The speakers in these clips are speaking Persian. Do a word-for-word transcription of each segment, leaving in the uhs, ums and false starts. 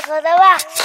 خدا بخش.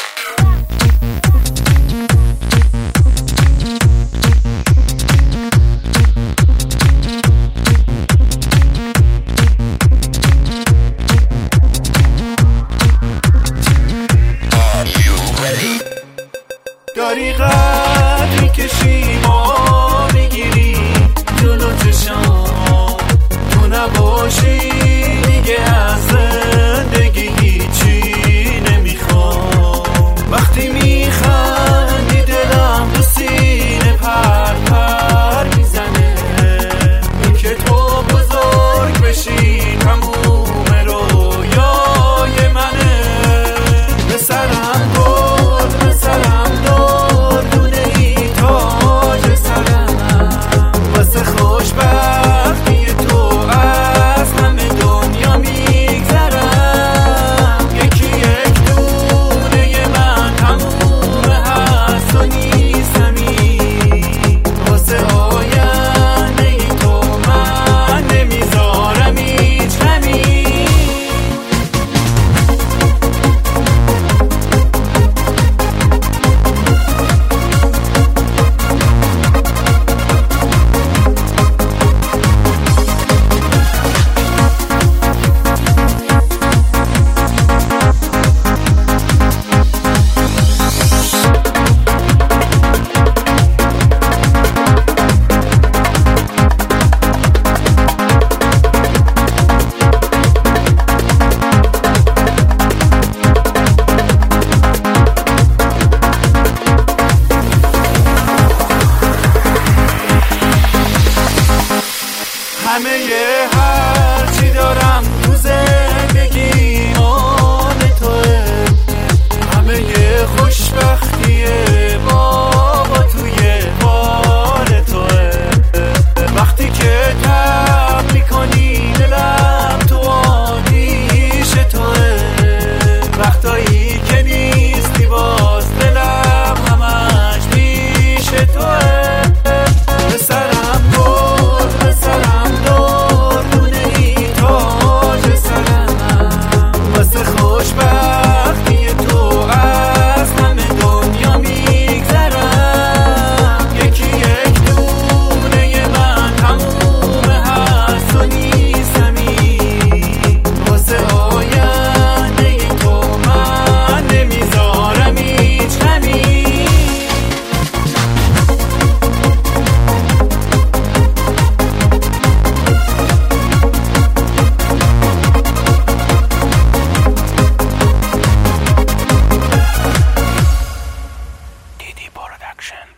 داری قد میکشی ما میگیری جلو چشام، تو نباشی دیگه از زندگی هیچی نمیخوام. وقتی میخندی دلم تو سینه پر پر میزنه، این که تو بزرگ بشی تموم رویای منه. به سرم برد به سرم دار دونه ای تاج سرم، واسه خوشبختی تو از همه دنیا میگذرم. یکی یک دونه من تموم هست و نیستمی، واسه آینده ای تو من نمیذارم هیچ غمی. همه یه هرچی دارم تو زندگی آن توه، همه یه خوشبختیه بابا توی بال توه. وقتی که تب میکنی دلم تو آتیش توه، وقتایی که نیستی باز دلم همش پیش توه. به سرم برد به سرم دار دونه ای تاج سرم، واسه خوشبختی تو از همه دنیا میگذرم. یکی یک دونه من تموم هست و نیستمی، واسه آینده ای تو من نمیذارم هیچ غمی. دیدی پروداکشن.